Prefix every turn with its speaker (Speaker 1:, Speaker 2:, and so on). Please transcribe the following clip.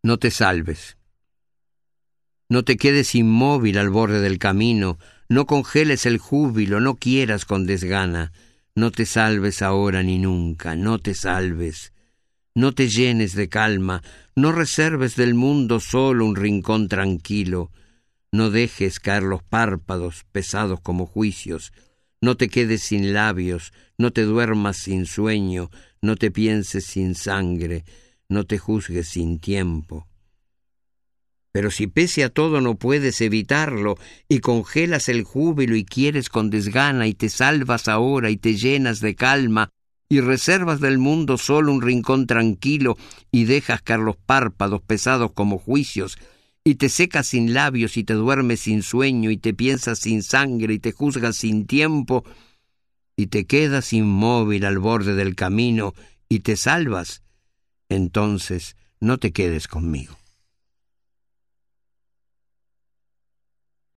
Speaker 1: no te salves. No te quedes inmóvil al borde del camino, no congeles el júbilo, no quieras con desgana. No te salves ahora ni nunca, no te salves. No te llenes de calma, no reserves del mundo solo un rincón tranquilo. No dejes caer los párpados pesados como juicios. No te quedes sin labios, no te duermas sin sueño, no te pienses sin sangre, no te juzgues sin tiempo. Pero si pese a todo no puedes evitarlo, y congelas el júbilo y quieres con desgana, y te salvas ahora y te llenas de calma, y reservas del mundo solo un rincón tranquilo, y dejas caer los párpados pesados como juicios, y te secas sin labios, y te duermes sin sueño, y te piensas sin sangre, y te juzgas sin tiempo, y te quedas inmóvil al borde del camino, y te salvas, entonces no te quedes conmigo.